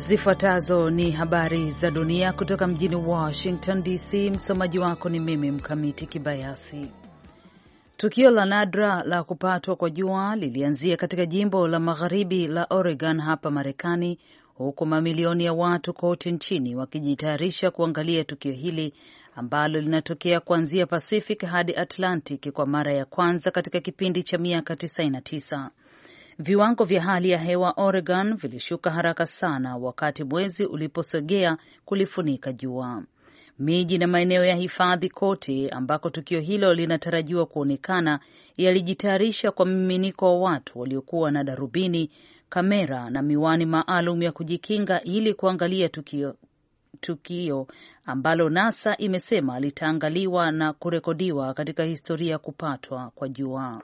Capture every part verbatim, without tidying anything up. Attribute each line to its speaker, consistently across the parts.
Speaker 1: Zifuatazo ni habari za dunia kutoka mjini Washington D C. Msomaji wako ni mimi Mkamiti Kibayasi. Tukio la nadra la kupatwa kwa jua lilianzia katika jimbo la magharibi la Oregon hapa Marekani, huku mamilioni ya watu kote nchini wakijitayarisha kuangalia tukio hili ambalo linatokea kuanzia Pacific hadi Atlantic kwa mara ya kwanza katika kipindi cha miaka tisini na tisa. Viwango vya hali ya hewa Oregon vilishuka haraka sana wakati mwezi uliposogea kulifunika jua. Miji na maeneo ya hifadhi kote ambako tukio hilo linatarajiwa kuonekana yalijitayarisha kwa mmiminiko wa watu waliokuwa na darubini, kamera na miwani maalum ya kujikinga ili kuangalia tukio tukio ambalo NASA imesema litaangaliwa na kurekodiwa katika historia ya kupatwa kwa jua.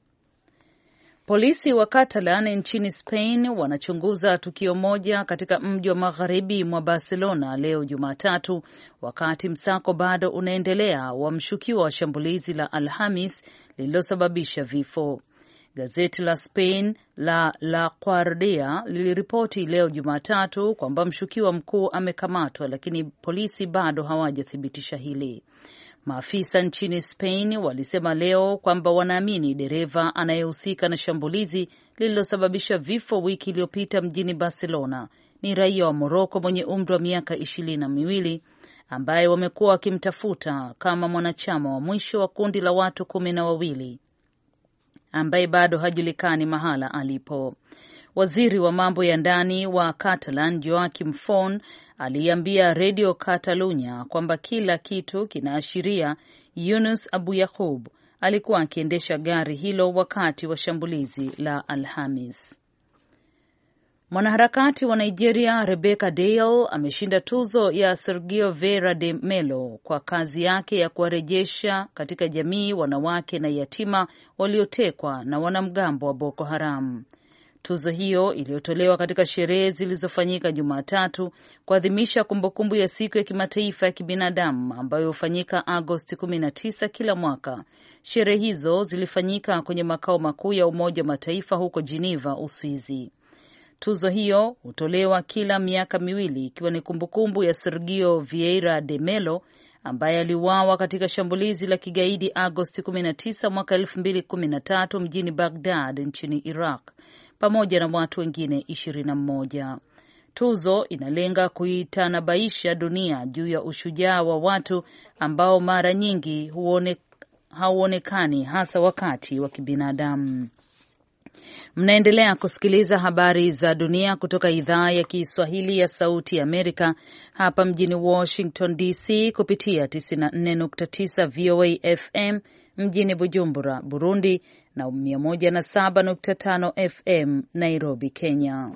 Speaker 1: Polisi wa Catalan nchini Spain wanachunguza tukio moja katika mji wa magharibi mwa Barcelona leo Jumatatu, wakati msako bado unaendelea wa mshukiwa wa shambulizi la Alhamis lililosababisha vifo. Gazeti la Spain la La Guardia liliripoti leo Jumatatu kwamba mshukiwa mkuu amekamatwa, lakini polisi bado hawajathibitisha hili. Maafisa nchini Spain walisema leo kwamba wanaamini dereva anayehusika na shambulizi lililosababisha vifo wiki iliyopita mjini Barcelona ni raia wa Morocco mwenye umri wa miaka ishirini na miwili ambaye wamekuwa wakimtafuta kama mwanachama wa mwisho wa kundi la watu kumi na wawili ambaye bado hajulikani mahala alipo. Waziri wa mambo ya ndani wa Catalan Joaquim Font aliambia Radio Catalunya kwamba kila kitu kinaashiria Yunus Abu Yaqub alikuwa akiendesha gari hilo wakati wa shambulizi la Alhamis. Mwanaharakati wa Nigeria Rebecca Dale ameshinda tuzo ya Sergio Vieira de Mello kwa kazi yake ya kuwarejesha katika jamii wanawake na yatima waliotekwa na wanamgambo wa Boko Haram. Tuzo hiyo iliyotolewa katika sherehe zilizofanyika Jumatatu kuadhimisha kumbukumbu ya siku ya kimataifa ya kibinadamu ambayo hufanyika Agosti kumi na tisa kila mwaka. Sherehe hizo zilifanyika kwenye makao makuu ya Umoja wa Mataifa huko Geneva, Uswizi. Tuzo hiyo hutolewa kila miaka miwili ikiwa ni kumbukumbu ya Sergio Vieira de Mello ambaye aliuawa katika shambulizi la kigaidi Agosti kumi na tisa mwaka elfu mbili kumi na tatu mjini Baghdad nchini Iraq, pamoja na watu wengine ishirini na mmoja. Tuzo inalenga kuitanabaisha dunia juu ya ushujaa wa watu ambao mara nyingi huone, hauonekani hasa wakati wa kibinadamu. Mnaendelea kusikiliza habari za dunia kutoka idhaa ya Kiswahili ya Sauti ya Amerika hapa mjini Washington D C kupitia tisini na nne nukta tisa V O A F M mjini Bujumbura, Burundi na mia moja na saba nukta tano F M Nairobi, Kenya.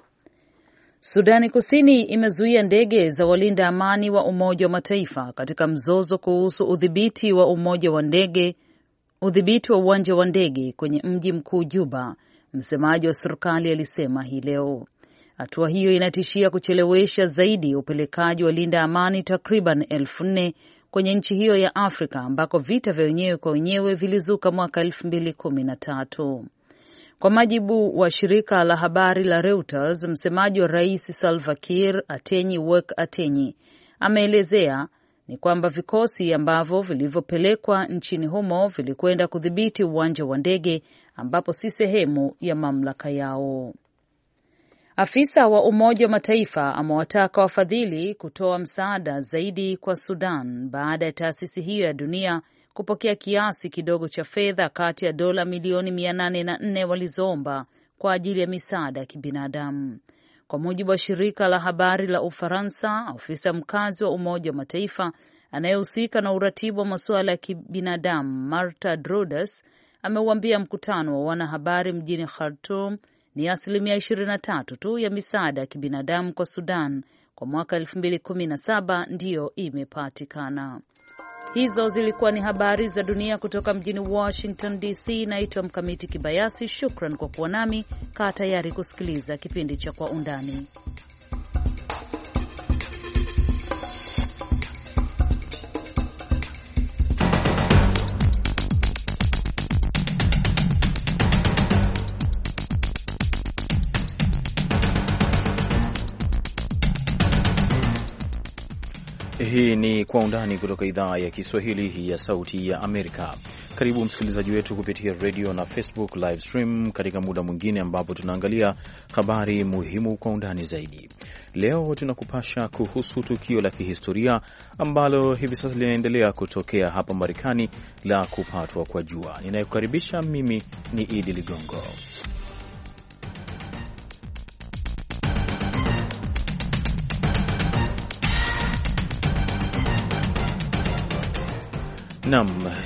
Speaker 1: Sudani Kusini imezuia ndege za walinda amani wa Umoja wa Mataifa katika mzozo kuhusu udhibiti wa umoja wa ndege, udhibiti wa uwanja wa ndege kwenye mji mkuu Juba. Msemaji wa serikali alisema hii leo. Hatua hiyo inatishia kuchelewesha zaidi upelekaji wa linda amani takriban elfu nne kwenye nchi hiyo ya Afrika ambako vita vya wenyewe kwa wenyewe vilizuka mwaka elfu mbili kumi na tatu. Kwa majibu wa shirika la habari la Reuters, msemaji wa Rais Salva Kiir, Atenyi Wek Atenyi, ameelezea ni kwamba vikosi ambavyo vilivyopelekwa nchini humo vilikwenda kudhibiti uwanja wa ndege ambapo si sehemu ya mamlaka yao. Afisa wa Umoja wa Mataifa amewataka wafadhili kutoa msaada zaidi kwa Sudan baada ya taasisi hiyo ya dunia kupokea kiasi kidogo cha fedha kati ya dola milioni mia nane na nne walizoomba kwa ajili ya misaada ya kibinadamu. Kwa mujibu wa shirika la habari la Ufaransa, afisa mkazi wa Umoja wa Mataifa anayehusika na uratibu wa masuala ya kibinadamu Marta Drodas ameuambia mkutano wa wanahabari mjini Khartoum ni asilimia ishirini na tatu tu ya misaada ya kibinadamu kwa Sudan kwa mwaka elfu mbili kumi na saba ndiyo imepatikana. Hizo zilikuwa ni habari za dunia kutoka mjini Washington D C. Naitwa Mkamiti Kibayasi. Shukran kwa kuwa nami. Kaa tayari kusikiliza kipindi cha Kwa Undani.
Speaker 2: Hii ni Kwa Undani kutoka idhaa ya Kiswahili ya Sauti ya Amerika. Karibu msikilizaji wetu kupitia radio na Facebook live stream katika muda mwingine ambapo tunaangalia habari muhimu kwa undani zaidi. Leo tunakupasha kuhusu tukio la kihistoria ambalo hivi sasa linaendelea kutokea hapa Marekani la kupatwa kwa jua. Ninayekukaribisha mimi ni Idi Ligongo. Naam,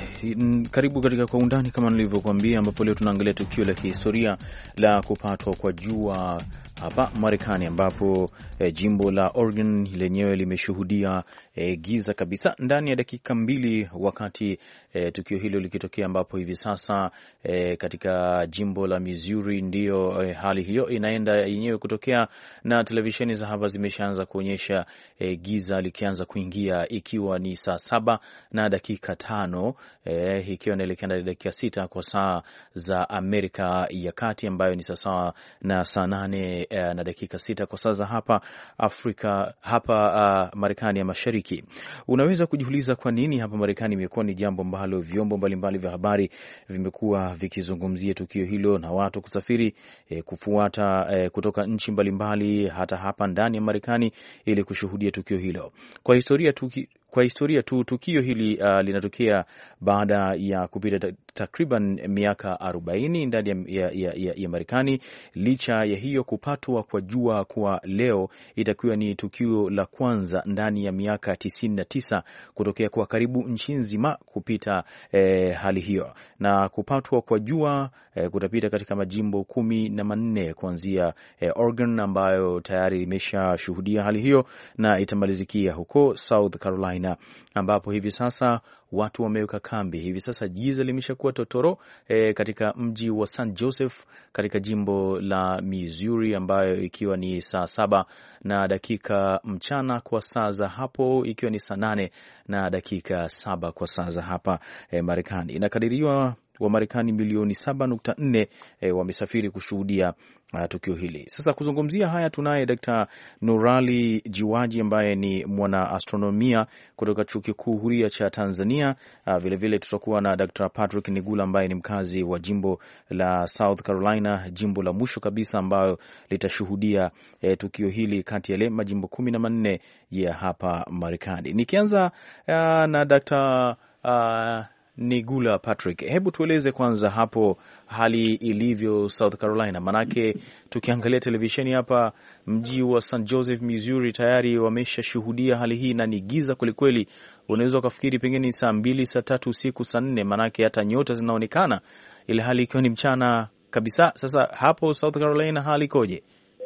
Speaker 2: karibu katika Kwa Undani kama nilivyokuambia, ambapo leo tunaangalia tukio la kihistoria la kupatwa kwa jua hapa Marekani, ambapo eh, jimbo la Oregon lenyewe limeshuhudia eh, giza kabisa ndani ya dakika mbili wakati eh, tukio hilo likitokea, ambapo hivi sasa eh, katika jimbo la Missouri ndio eh, hali hiyo inaenda yenyewe kutokea, na televisheni za hapa zimeshaanza kuonyesha eh, giza likianza kuingia, ikiwa ni saa saba na dakika tano eh, ikiwa inaelekea na dakika sita kwa saa za Amerika ya Kati, ambayo ni sawa na saa nane na dakika sita kwa saa za hapa Afrika, hapa uh, Marekani ya Mashariki. Unaweza kujiuliza kwa nini hapa Marekani imekuwa ni jambo ambalo vyombo mbalimbali vya habari vimekuwa vikizungumzia tukio hilo na watu kusafiri eh, kufuata eh, kutoka nchi mbalimbali hata hapa ndani ya Marekani ili kushuhudia tukio hilo. Kwa historia tuki Kwa historia tu tukio hili uh, linatokea baada ya kupita takriban miaka arobaini ndani ya, ya, ya, ya Marekani. Licha ya hiyo, kupatwa kwa jua kwa leo itakuwa ni tukio la kwanza ndani ya miaka tisini na tisa kutokea kwa karibu nchi nzima kupita eh, hali hiyo. Na kupatwa kwa jua eh, kutapita katika majimbo kumi na manne kuanzia eh, Oregon ambayo tayari imeshashuhudia hali hiyo, na itamalizikia huko South Carolina ambapo hivi sasa watu wameweka kambi. Hivi sasa giza limeshakuwa totoro e, katika mji wa Saint Joseph katika jimbo la Missouri, ambayo ikiwa ni saa saba na dakika mchana kwa saa za hapo, ikiwa ni saa nane na dakika saba kwa saa za hapa e, Marekani. Inakadiriwa wa Marekani milioni saba nukta nne e, wamesafiri kushuhudia uh, tukio hili. Sasa kuzungumzia haya tunaye Daktari Nurali Jiwaji ambaye ni mwana astronomia kutoka Chuo Kikuu Huria cha Tanzania. Uh, vile vile tutakuwa na Daktari Patrick Nigula ambaye ni mkazi wa jimbo la South Carolina, jimbo la mwisho kabisa ambayo litashuhudia eh, tukio hili kati ya majimbo kumi na manne ya hapa Marekani. Nikianza uh, na Daktari uh, Nigula Patrick, hebu tueleze kwanza hapo hali ilivyo South Carolina, manake tukiangalia televisheni hapa mji wa Saint Joseph Missouri tayari wameshashuhudia hali hii na ni giza kwelikweli. Unaweza ukafikiri pengine saa mbili, saa tatu usiku, saa nne, manake hata nyota zinaonekana, ile hali ikiwa ni mchana kabisa. Sasa hapo South Carolina hali ikoje?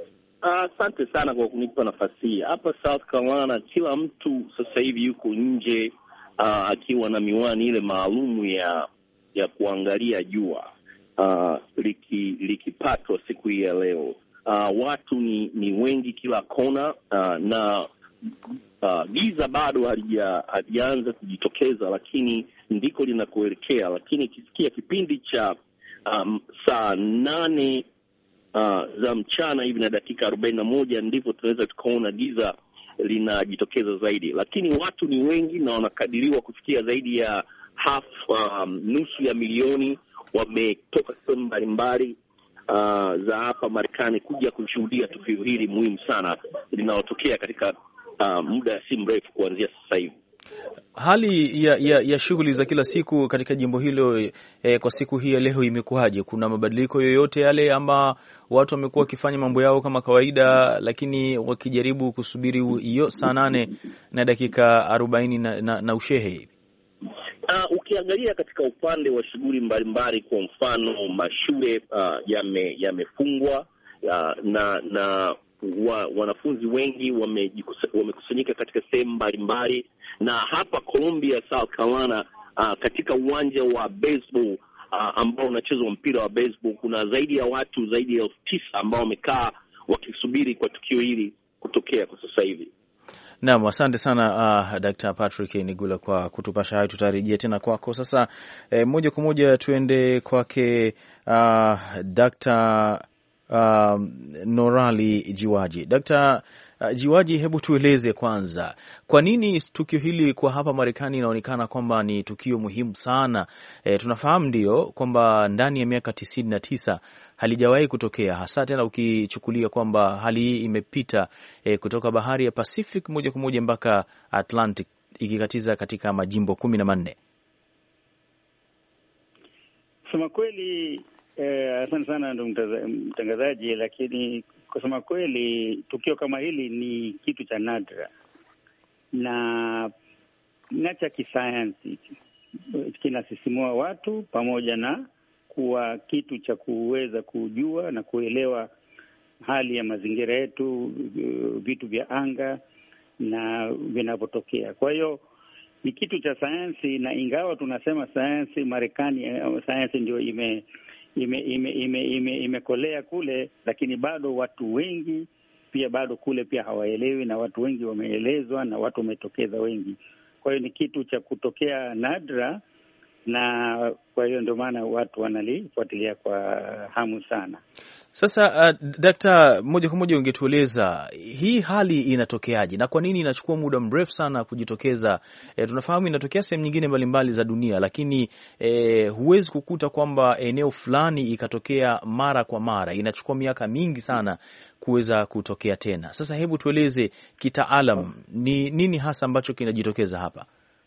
Speaker 3: Asante uh, sana kwa kunipa nafasi hii. Hapa South Carolina kila mtu sasa hivi yuko nje Uh, akiwa na miwani ile maalumu ya ya kuangalia jua uh, liki, likipatwa siku hii ya leo. Uh, watu ni, ni wengi kila kona uh, na uh, giza bado halijaanza kujitokeza, lakini ndiko linakoelekea. Lakini ikisikia kipindi cha um, saa nane uh, za mchana hivi na dakika arobaini na moja ndipo tunaweza tukaona giza linajitokeza zaidi, lakini watu ni wengi na wanakadiriwa kufikia zaidi ya half um, nusu ya milioni wametoka sehemu mbalimbali uh, za hapa Marekani kuja kushuhudia tukio hili muhimu sana linalotokea katika uh, muda si mrefu kuanzia sasa hivi.
Speaker 2: Hali ya, ya, ya shughuli za kila siku katika jimbo hilo eh, kwa siku hii ya leo imekuwaje? Kuna mabadiliko yoyote yale ama watu wamekuwa wakifanya mambo yao kama kawaida, lakini wakijaribu kusubiri hiyo saa nane na dakika arobaini na, na, na ushehe hivi?
Speaker 3: Uh, ukiangalia katika upande wa shughuli mbalimbali, kwa mfano mashule uh, yame yamefungwa uh, na na wa, wanafunzi wengi wamekusanyika katika sehemu mbalimbali, na hapa Columbia, South Carolina uh, katika uwanja wa baseball uh, ambao unachezwa mpira wa baseball, kuna zaidi ya watu zaidi ya elfu tisa ambao wamekaa wakisubiri kwa tukio hili kutokea kwa sasa hivi.
Speaker 2: Naam, asante sana uh, Daktari Patrick Nigula kwa kutupasha hayo. Tutarejea tena kwako sasa. Eh, moja kwa moja tuende kwake uh, Daktari uh, Nurali Jiwaji. Daktari Uh, Jiwaji, hebu tueleze kwanza, kwa nini tukio hili kwa hapa Marekani inaonekana kwamba ni tukio muhimu sana? E, tunafahamu ndio kwamba ndani ya miaka tisini na tisa halijawahi kutokea, hasa tena ukichukulia kwamba hali hii imepita e, kutoka bahari ya Pacific moja kwa moja mpaka Atlantic ikikatiza katika majimbo kumi na manne.
Speaker 4: Kusema kweli, eh, asante sana ndo mtangazaji, lakini kusema kweli tukio kama hili ni kitu cha nadra na na cha kisayansi, kinasisimua watu pamoja na kuwa kitu cha kuweza kujua na kuelewa hali ya mazingira yetu, vitu vya anga na vinavyotokea. Kwa hiyo ni kitu cha sayansi, na ingawa tunasema sayansi Marekani, sayansi ndio ime ime ime ime ime imekolea kule, lakini bado watu wengi pia bado kule pia hawaelewi, na watu wengi wameelezwa na watu wametokeza wengi. Kwa hiyo ni kitu cha kutokea nadra, na kwa hiyo ndio maana watu wanalifuatilia kwa hamu sana.
Speaker 2: Sasa uh, Dakta, moja kwa moja ungetueleza hii hali inatokeaje na kwa nini inachukua muda mrefu sana kujitokeza? E, tunafahamu inatokea sehemu nyingine mbalimbali za dunia, lakini e, huwezi kukuta kwamba eneo fulani ikatokea mara kwa mara. Inachukua miaka mingi sana kuweza kutokea tena. Sasa hebu tueleze kitaalam ni nini hasa ambacho kinajitokeza hapa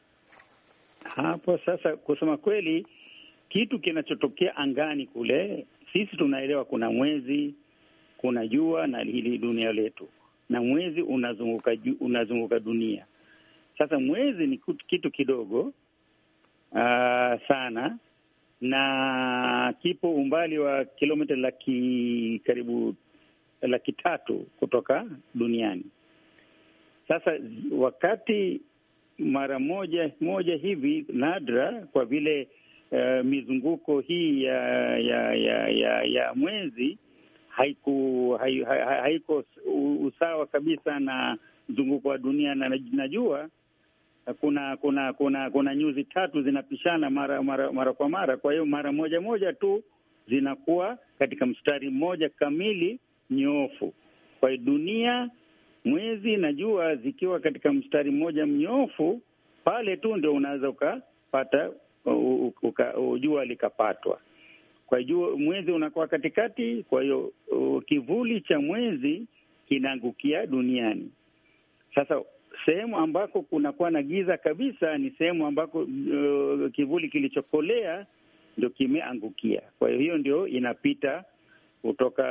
Speaker 4: hapo. Sasa kusema kweli, kitu kinachotokea angani kule, sisi tunaelewa kuna mwezi, kuna jua na hili dunia letu, na mwezi unazunguka unazunguka dunia. Sasa mwezi ni kitu kidogo uh, sana, na kipo umbali wa kilomita laki karibu laki tatu kutoka duniani. Sasa wakati mara moja moja hivi nadra, kwa vile Uh, mizunguko hii ya ya ya ya, ya mwezi haiku hai, hai, haiko usawa kabisa na mzunguko wa dunia na najua kuna kuna kuna kuna nyuzi tatu zinapishana mara mara mara kwa mara. Kwa hiyo mara moja moja tu zinakuwa katika mstari mmoja kamili nyoofu. Kwa hiyo dunia, mwezi na jua zikiwa katika mstari mmoja mnyoofu, pale tu ndio unaweza ukapata jua likapatwa. Kwa hiyo mwezi unakuwa katikati, kwa hiyo kivuli cha mwezi kinaangukia duniani. Sasa sehemu ambako kunakuwa na giza kabisa ni sehemu ambako uh, kivuli kilichokolea ndio kimeangukia. Kwa hiyo hiyo ndio inapita kutoka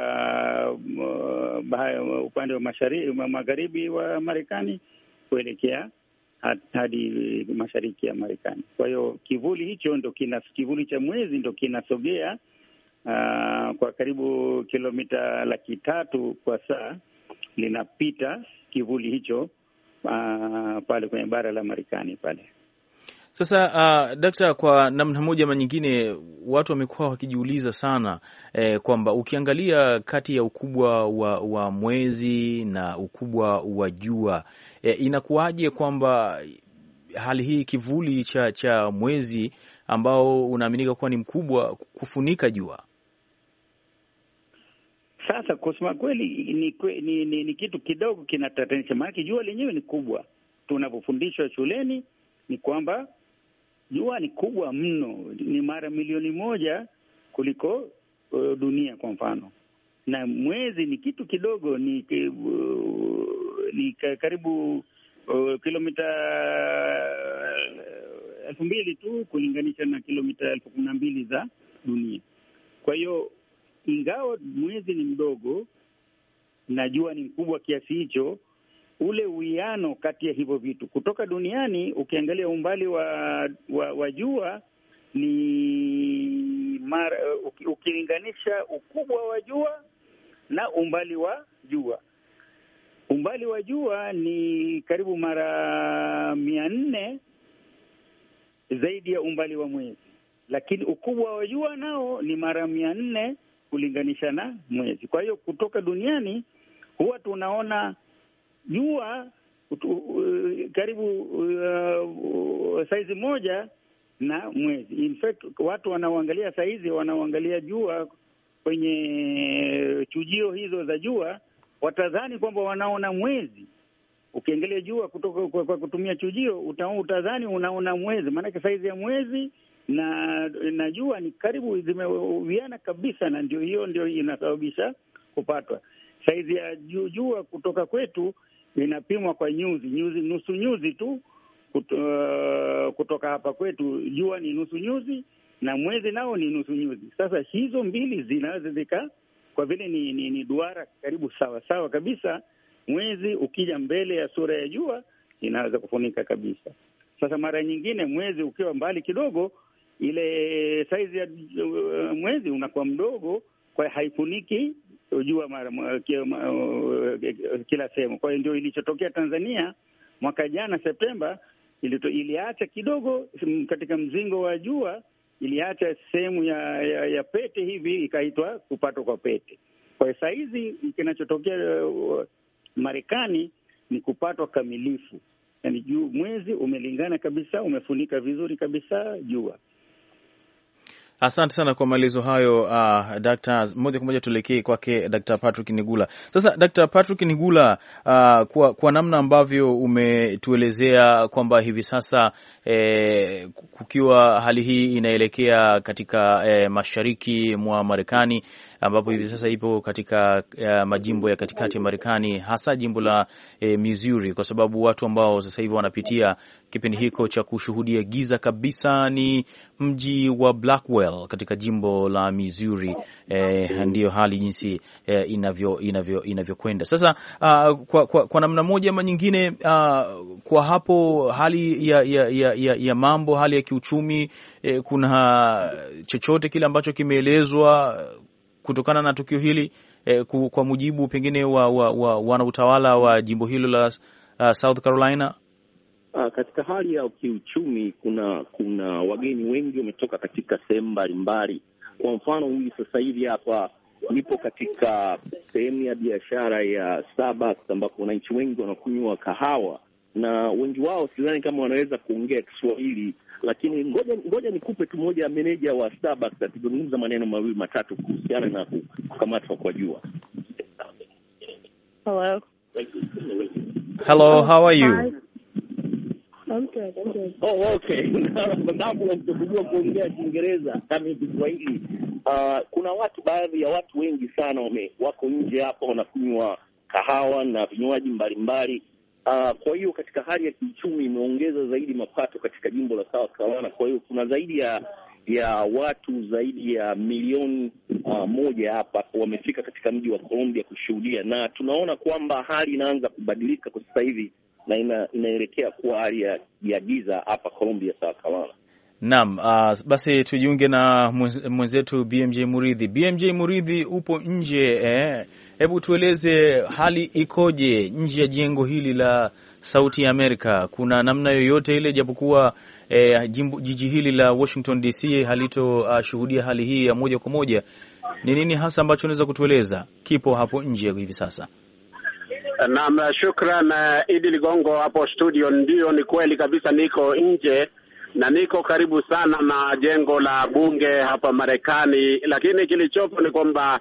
Speaker 4: uh, upande wa mashariki magharibi wa Marekani kuelekea hadi mashariki ya Marekani. Kwa hiyo kivuli hicho ndo kina kivuli cha mwezi ndo kinasogea uh, kwa karibu kilomita laki tatu kwa saa, linapita kivuli hicho uh, pale kwenye bara la Marekani pale.
Speaker 2: Sasa uh, Dakta, kwa namna moja ama nyingine watu wamekuwa wakijiuliza sana eh, kwamba ukiangalia kati ya ukubwa wa, wa mwezi na ukubwa wa jua eh, inakuwaje kwamba hali hii kivuli cha cha mwezi ambao unaaminika kuwa ni mkubwa kufunika jua?
Speaker 4: Sasa kusema kweli ni, ni, ni, ni kitu kidogo kinatatanisha, maana jua lenyewe ni kubwa. Tunapofundishwa shuleni ni kwamba jua ni kubwa mno, ni mara milioni moja kuliko uh, dunia kwa mfano, na mwezi ni kitu kidogo, ni uh, ni karibu uh, kilomita uh, elfu mbili tu kulinganisha na kilomita elfu kumi na mbili za dunia. Kwa hiyo ingawa mwezi ni mdogo na jua ni mkubwa kiasi hicho, ule uwiano kati ya hivyo vitu kutoka duniani, ukiangalia umbali wa wa, wa jua ni mara, ukilinganisha ukubwa wa jua na umbali wa jua, umbali wa jua ni karibu mara mia nne zaidi ya umbali wa mwezi, lakini ukubwa wa jua nao ni mara mia nne kulinganisha na mwezi. Kwa hiyo kutoka duniani huwa tunaona jua uh, karibu uh, saizi moja na mwezi. In fact, watu wanaoangalia saizi wanaoangalia jua kwenye chujio hizo za jua watadhani kwamba wanaona mwezi. Ukiangalia jua kutoka kwa, kwa kutumia chujio uta, utadhani unaona mwezi, maanake saizi ya mwezi na na jua ni karibu zimewiana kabisa, na ndio hiyo ndio inasababisha kupatwa. Saizi ya jua kutoka kwetu inapimwa kwa nyuzi nyuzi, nusu nyuzi tu kuto, uh, kutoka hapa kwetu jua ni nusu nyuzi na mwezi nao ni nusu nyuzi. Sasa hizo mbili zinaweza zika, kwa vile ni, ni, ni duara karibu sawa sawa kabisa, mwezi ukija mbele ya sura ya jua inaweza kufunika kabisa. Sasa mara nyingine mwezi ukiwa mbali kidogo, ile saizi ya uh, mwezi unakuwa mdogo, kwa haifuniki jua mara kila sehemu. Kwa hiyo ndio ilichotokea Tanzania mwaka jana Septemba, ilito, iliacha kidogo katika mzingo wa jua, iliacha sehemu ya, ya, ya pete hivi, ikaitwa kupatwa kwa pete. Kwa hiyo saa hizi kinachotokea uh, Marekani ni kupatwa kamilifu, yaani juu mwezi umelingana kabisa, umefunika vizuri kabisa jua.
Speaker 2: Asante sana kwa maelezo hayo uh, Daktari. Moja kwa moja tuelekee kwake Daktari Patrick Nigula. Sasa Daktari Patrick Nigula, uh, kwa, kwa namna ambavyo umetuelezea kwamba hivi sasa eh, kukiwa hali hii inaelekea katika eh, mashariki mwa Marekani, ambapo hivi sasa ipo katika uh, majimbo ya katikati ya Marekani, hasa jimbo la eh, Missouri, kwa sababu watu ambao sasa hivi wanapitia kipindi hiko cha kushuhudia giza kabisa ni mji wa Blackwell katika jimbo la Missouri. Eh, ndiyo hali jinsi eh, inavyo inavyo inavyokwenda sasa. Uh, kwa, kwa, kwa namna moja ama nyingine, uh, kwa hapo hali ya, ya, ya, ya, ya mambo, hali ya kiuchumi, eh, kuna chochote kile ambacho kimeelezwa kutokana na tukio hili eh, kwa mujibu pengine wa, wa, wa wanautawala wa jimbo hilo la uh, South Carolina?
Speaker 3: Uh, katika hali ya kiuchumi kuna kuna wageni wengi wametoka katika sehemu mbalimbali. Kwa mfano, hivi sasa hivi hapa nipo katika sehemu ya biashara ya Starbucks ambapo wananchi wengi wanakunywa kahawa, na wengi wao sidhani kama wanaweza kuongea Kiswahili, lakini ngoja ngoja nikupe tu moja ya meneja wa Starbucks akizungumza maneno mawili matatu kuhusiana na kukamatwa kwa jua.
Speaker 5: Hello.
Speaker 2: Hello, how are you?
Speaker 5: I'm good, I'm good.
Speaker 3: Oh, okay. Sababu unajua kuongea Kiingereza kama Kiswahili. Uh, kuna watu, baadhi ya watu wengi sana wame wako nje hapa wanakunywa kahawa na vinywaji mbalimbali. Uh, kwa hiyo katika hali ya kiuchumi imeongeza zaidi mapato katika jimbo la South Carolina. Kwa hiyo kuna zaidi ya ya watu zaidi ya milioni uh, moja hapa wamefika katika mji wa Columbia kushuhudia, na tunaona kwamba hali inaanza kubadilika kwa sasa hivi na ina, inaelekea kuwa hali ya, ya giza hapa Columbia, South Carolina.
Speaker 2: Naam, uh, basi tujiunge na mwenzetu B M J Muridhi. B M J Muridhi, upo nje eh? Hebu tueleze hali ikoje nje ya jengo hili la Sauti ya Amerika? Kuna namna yoyote ile, japokuwa eh, jimbo, jiji hili la Washington D C halito uh, shuhudia hali hii ya moja kwa moja, ni nini hasa ambacho unaweza kutueleza kipo hapo nje hivi sasa?
Speaker 6: Naam, shukran Idi Ligongo hapo studio. Ndio, ni kweli kabisa, niko nje na niko karibu sana na jengo la bunge hapa Marekani, lakini kilichopo ni kwamba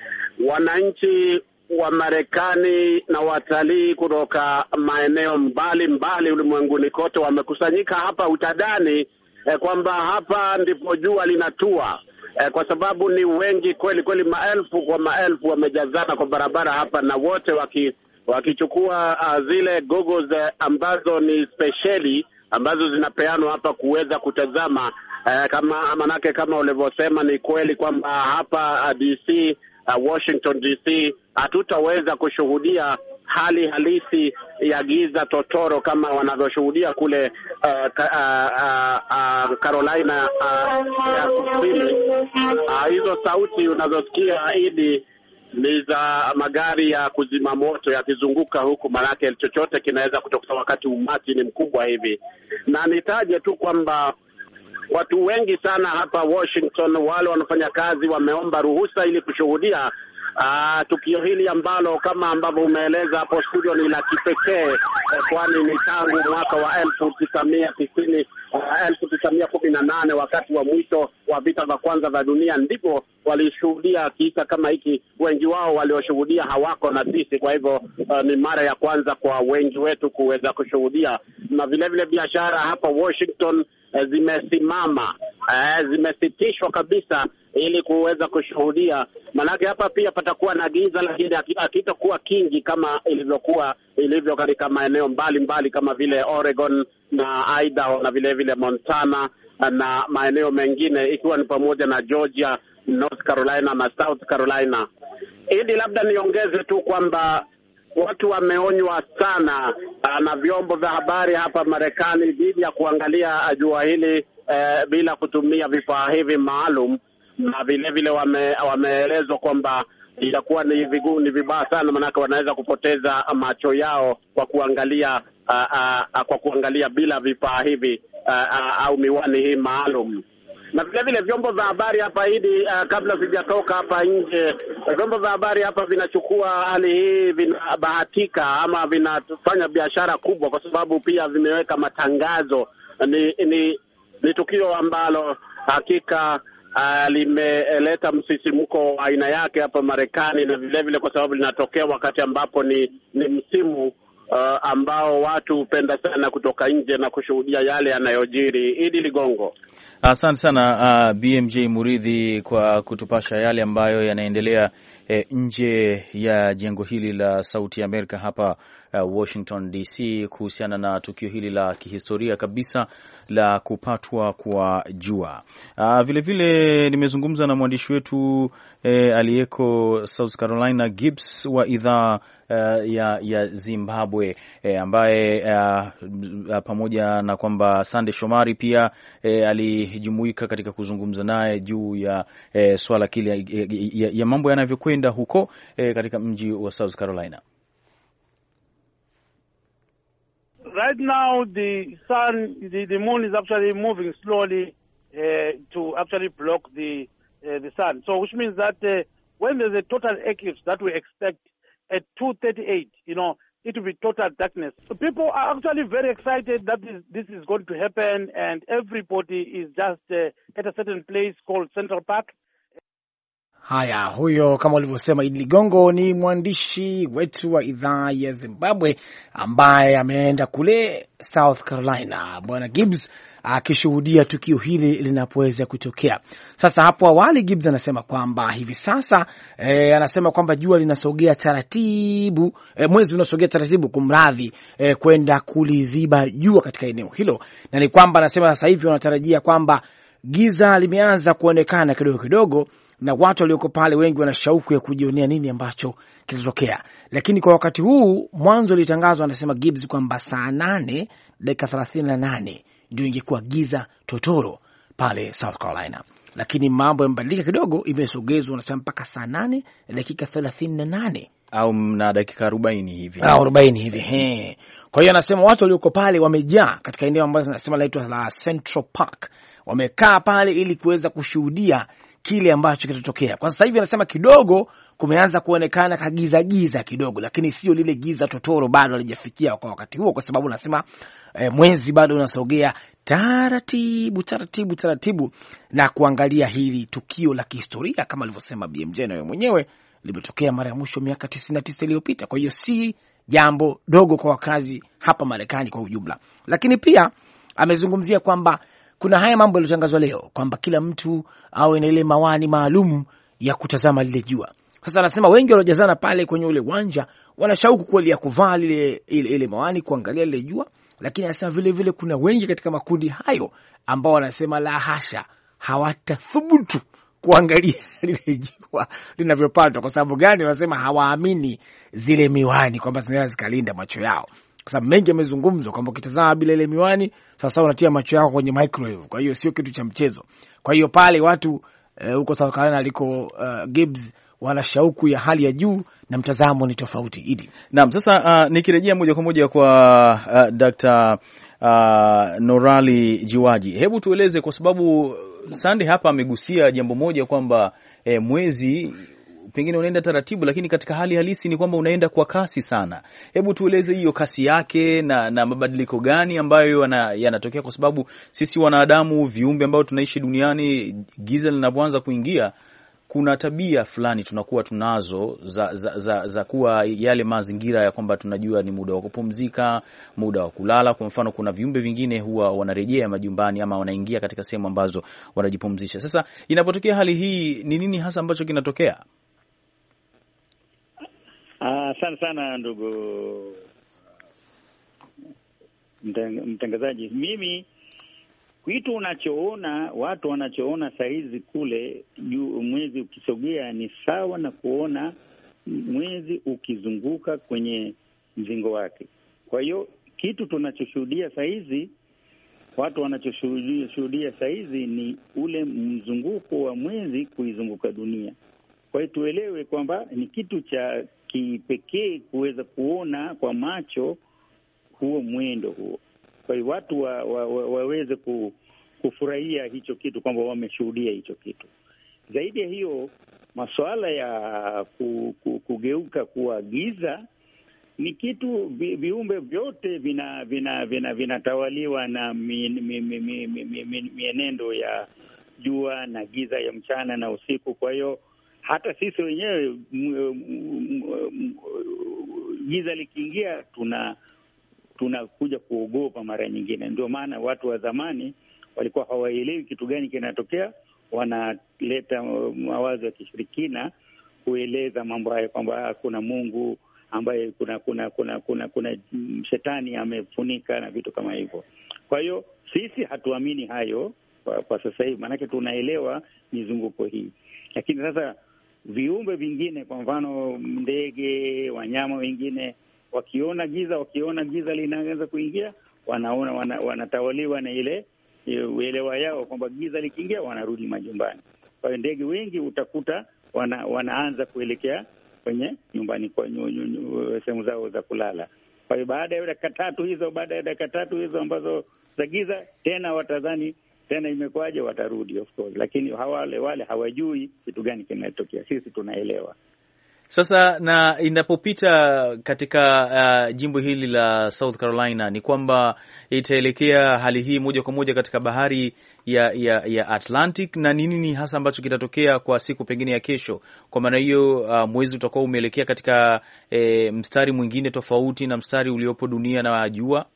Speaker 6: wananchi wa Marekani na watalii kutoka maeneo mbali mbali ulimwenguni kote wamekusanyika hapa, utadani eh, kwamba hapa ndipo jua linatua, eh, kwa sababu ni wengi kweli kweli, maelfu kwa maelfu wamejazana kwa barabara hapa, na wote waki wakichukua uh, zile goggles uh, ambazo ni speciali ambazo zinapeanwa hapa kuweza kutazama uh, kama manake kama ulivyosema, ni kweli kwamba hapa uh, D C uh, Washington D C hatutaweza kushuhudia hali halisi ya giza totoro kama wanavyoshuhudia kule uh, uh, uh, uh, Carolina uh, ya kusini. Uh, hizo sauti unazosikia Idi ni za magari ya kuzima moto yakizunguka huku, manake chochote kinaweza kutokea wakati umati ni mkubwa hivi. Na nitaje tu kwamba watu wengi sana hapa Washington, wale wanafanya kazi, wameomba ruhusa ili kushuhudia Uh, tukio hili ambalo kama ambavyo umeeleza hapo studio ni la kipekee, eh, kwani ni tangu mwaka wa elfu tisa mia tisini uh, elfu tisa mia kumi na nane wakati wa mwisho wa vita vya kwanza vya dunia ndipo walishuhudia kisa kama hiki. Wengi wao walioshuhudia hawako na sisi, kwa hivyo uh, ni mara ya kwanza kwa wengi wetu kuweza kushuhudia. Na vile vile biashara hapa Washington eh, zimesimama, eh, zimesitishwa kabisa ili kuweza kushuhudia. Manake hapa pia patakuwa na giza, lakini hakitakuwa kingi kama ilivyokuwa ilivyo katika maeneo mbalimbali kama vile Oregon na Idaho na vile vile Montana na maeneo mengine ikiwa ni pamoja na Georgia, North Carolina na South Carolina. Ili labda niongeze tu kwamba watu wameonywa sana na vyombo vya habari hapa Marekani dhidi ya kuangalia jua hili eh, bila kutumia vifaa hivi maalum, na vile vile wame, wameelezwa kwamba itakuwa ni vigumu, ni vibaya sana, maana wanaweza kupoteza macho yao kwa kuangalia uh, uh, kwa kuangalia bila vifaa hivi uh, uh, au miwani hii maalum. Na vile vile vyombo vya habari hapa hidi uh, kabla sijatoka hapa nje, vyombo vya habari hapa vinachukua hali hii, vinabahatika ama vinafanya biashara kubwa kwa sababu pia vimeweka matangazo. Ni ni, ni tukio ambalo hakika Uh, limeleta msisimko wa aina yake hapa Marekani, na vile vile kwa sababu linatokea wakati ambapo ni ni msimu uh, ambao watu hupenda sana kutoka nje na kushuhudia yale yanayojiri. Idi Ligongo.
Speaker 2: Asante sana uh, B M J Muridhi kwa kutupasha yale ambayo yanaendelea eh, nje ya jengo hili la Sauti ya Amerika hapa uh, Washington D C kuhusiana na tukio hili la kihistoria kabisa la kupatwa kwa jua. Uh, vile vile nimezungumza na mwandishi wetu eh, aliyeko South Carolina Gibbs wa idhaa Uh, ya ya Zimbabwe eh, ambaye uh, uh, pamoja na kwamba Sande Shomari pia eh, alijumuika katika kuzungumza naye juu ya eh, swala kile ya, ya, ya mambo yanavyokwenda huko eh, katika mji wa South Carolina.
Speaker 7: Right now the sun the, the moon is actually moving slowly uh, to actually block the uh, the sun, so which means that uh, when there's a total eclipse that we expect at two thirty-eight, you know, it will be total darkness. So people are actually very excited that this, this is going to happen, and everybody is just uh, at a certain place called Central Park.
Speaker 8: Haya, huyo kama ulivyosema Idi Ligongo ni mwandishi wetu wa idhaa ya Zimbabwe ambaye ameenda kule South Carolina, Bwana Gibbs akishuhudia tukio hili linapoweza kutokea. Sasa hapo awali Gibbs anasema kwamba hivi sasa e, anasema kwamba jua linasogea taratibu, e, mwezi unasogea taratibu kumradhi, e, kwenda kuliziba jua katika eneo hilo, na ni kwamba anasema sasa hivi wanatarajia kwamba giza limeanza kuonekana kidogo kidogo, na watu walioko pale wengi wana shauku ya kujionea nini ambacho kitatokea. Lakini kwa wakati huu mwanzo litangazwa, anasema Gibbs, kwamba saa nane dakika thelathini na nane ndio ingekuwa giza totoro pale South Carolina, lakini mambo yamebadilika kidogo, imesogezwa anasema mpaka saa nane dakika thelathini na nane
Speaker 2: au na dakika arobaini hivi
Speaker 8: au arobaini hivi. He. Kwa hiyo anasema watu walioko pale wamejaa katika eneo ambalo anasema laitwa la Central Park, wamekaa pale ili kuweza kushuhudia kile ambacho kitatokea. Kwa sasa hivi anasema kidogo kumeanza kuonekana kagiza giza kidogo, lakini sio lile giza totoro, bado halijafikia kwa wakati huo, kwa sababu anasema e, mwezi bado unasogea taratibu taratibu taratibu, na kuangalia hili tukio la kihistoria kama alivyosema B M J na wewe mwenyewe limetokea mara ya mwisho miaka tisini na tisa iliyopita. Kwa hiyo si jambo dogo kwa wakazi hapa Marekani kwa ujumla. Lakini pia amezungumzia kwamba kuna haya mambo yaliyotangazwa leo kwamba kila mtu awe na ile mawani maalum ya kutazama lile jua. Sasa anasema wengi waliojazana pale kwenye ule uwanja wana shauku kweli ya kuvaa ile ile, ile mawani kuangalia lile jua, lakini anasema vile vile kuna wengi katika makundi hayo ambao wanasema la hasha, hawatathubutu kuangalia lile jua linavyopatwa. Kwa sababu gani? Wanasema hawaamini zile miwani kwamba zinaweza zikalinda macho yao. Kwa sababu mengi yamezungumzwa kwamba ukitazama bila ile miwani sasa unatia macho yako kwenye microwave. Kwa hiyo sio kitu cha mchezo. Kwa hiyo pale watu huko uh, South Carolina aliko uh, Gibbs wana shauku ya hali ya juu na mtazamo ni tofauti. Idi.
Speaker 2: Naam, sasa uh, nikirejea moja kwa moja kwa uh, Daktari uh, Norali Jiwaji, hebu tueleze, kwa sababu Sande hapa amegusia jambo moja kwamba eh, mwezi pengine unaenda taratibu, lakini katika hali halisi ni kwamba unaenda kwa kasi sana. Hebu tueleze hiyo kasi yake na, na mabadiliko gani ambayo yanatokea, kwa sababu sisi wanadamu, viumbe ambao tunaishi duniani, giza linapoanza kuingia, kuna tabia fulani tunakuwa tunazo za, za, za, za kuwa yale mazingira ya kwamba tunajua ni muda wa kupumzika, muda wa kulala. Kwa mfano, kuna viumbe vingine huwa wanarejea majumbani ama wanaingia katika sehemu ambazo wanajipumzisha. Sasa inapotokea hali hii, ni nini hasa ambacho kinatokea?
Speaker 4: Asante uh, sana ndugu mtangazaji. Mimi kitu unachoona, watu wanachoona saizi kule juu, mwezi ukisogea ni sawa na kuona mwezi ukizunguka kwenye mzingo wake. Kwa hiyo kitu tunachoshuhudia saizi, watu wanachoshuhudia saizi ni ule mzunguko wa mwezi kuizunguka dunia. Kwa hiyo tuelewe kwamba ni kitu cha kipekee kuweza kuona kwa macho huo mwendo huo. Kwa hiyo watu wa, wa, wa, waweze kufurahia hicho kitu, kwamba wameshuhudia hicho kitu. Zaidi ya hiyo, masuala ya ku, ku, kugeuka kuwa giza ni kitu vi, viumbe vyote vina vina vina vinatawaliwa na mi, mi, mi, mi, mi, mi, mi, mienendo ya jua na giza ya mchana na usiku. Kwa hiyo hata sisi wenyewe giza likiingia tuna tunakuja kuogopa mara nyingine. Ndio maana watu wa zamani walikuwa hawaelewi kitu gani kinatokea, wanaleta mawazo ya kishirikina kueleza mambo haya, kwamba kuna Mungu ambaye kuna kuna kuna kuna kuna shetani amefunika na vitu kama hivyo. Kwa hiyo sisi hatuamini hayo kwa, kwa sasa hivi, maanake tunaelewa mizunguko hii. Lakini sasa viumbe vingine, kwa mfano ndege, wanyama wengine, wakiona giza wakiona giza linaanza kuingia, wanaona wana, wanatawaliwa na ile uelewa yao kwamba giza likiingia wanarudi majumbani. Kwa hiyo ndege wengi utakuta wana, wanaanza kuelekea kwenye nyumbani kwa sehemu zao za kulala. Kwa hiyo baada ya dakika tatu hizo baada ya dakika tatu hizo ambazo za giza, tena watadhani tena imekwaje, watarudi of course, lakini wale wale hawajui kitu gani kinatokea. Sisi tunaelewa.
Speaker 2: Sasa na inapopita katika uh, jimbo hili la South Carolina, ni kwamba itaelekea hali hii moja kwa moja katika bahari ya ya, ya Atlantic, na nini ni hasa ambacho kitatokea kwa siku pengine ya kesho? Kwa maana hiyo uh, mwezi utakuwa umeelekea katika eh, mstari mwingine tofauti na mstari uliopo dunia na jua.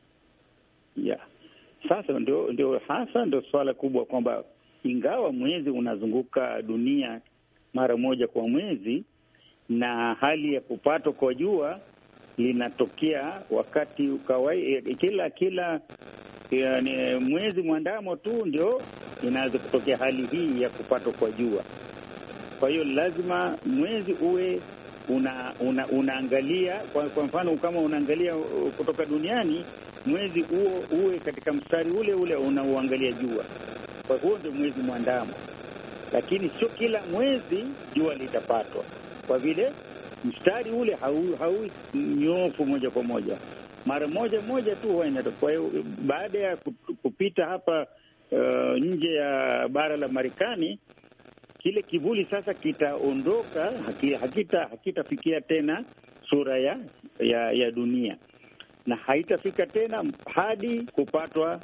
Speaker 4: Yeah. Sasa ndio ndio hasa ndio swala kubwa, kwamba ingawa mwezi unazunguka dunia mara moja kwa mwezi, na hali ya kupatwa kwa jua linatokea wakati ukawai, kila kila yani, mwezi mwandamo tu ndio inaweza kutokea hali hii ya kupatwa kwa jua. Kwa hiyo lazima mwezi uwe una, una, unaangalia kwa, kwa mfano kama unaangalia kutoka duniani, mwezi huo uwe katika mstari ule ule unauangalia jua. Kwa hiyo ndio mwezi mwandamo, lakini sio kila mwezi jua litapatwa, kwa vile mstari ule hau, hau nyofu moja kwa moja, mara moja moja tu huwa inatoka. Kwa hiyo baada ya kupita hapa uh, nje ya bara la Marekani, kile kivuli sasa kitaondoka, hakita hakitafikia tena sura ya, ya ya dunia, na haitafika tena hadi kupatwa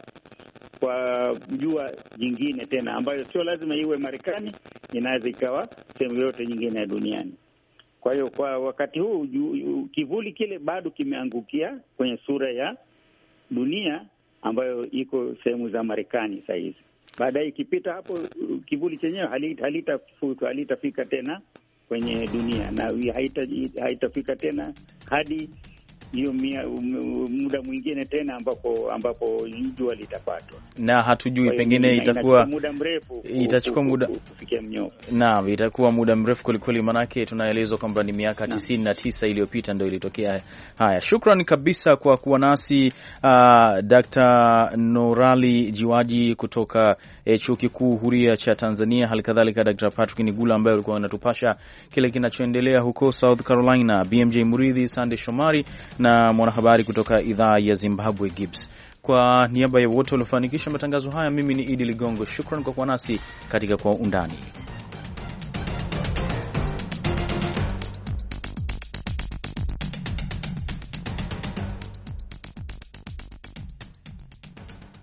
Speaker 4: kwa jua jingine tena, ambayo sio lazima iwe Marekani, inaweza ikawa sehemu yote nyingine ya duniani. Kwa hiyo kwa wakati huu kivuli kile bado kimeangukia kwenye sura ya dunia ambayo iko sehemu za Marekani sasa hivi. Baadaye ikipita hapo, kivuli chenyewe halita halitafika tena kwenye dunia, na haita haitafika tena hadi hiyo muda mwingine tena ambapo ambapo jua litapatwa,
Speaker 2: na hatujui pengine itakuwa
Speaker 4: muda mrefu,
Speaker 2: itachukua muda
Speaker 4: kufikia mnyofu.
Speaker 2: Naam, itakuwa muda mrefu kwelikweli, manake tunaelezwa kwamba ni miaka tisini na tisa iliyopita ndio ilitokea haya. Shukrani kabisa kwa kuwa nasi uh, Daktari Norali Jiwaji kutoka eh, Chuo Kikuu Huria cha Tanzania, halikadhalika Daktari Patrick Nigula ambaye alikuwa anatupasha kile kinachoendelea huko South Carolina, B M J Muridhi, Sande Shomari na mwanahabari kutoka idhaa ya Zimbabwe Gibbs. Kwa niaba ya wote waliofanikisha matangazo haya, mimi ni Idi Ligongo. Shukran kwa kuwa nasi katika Kwa Undani.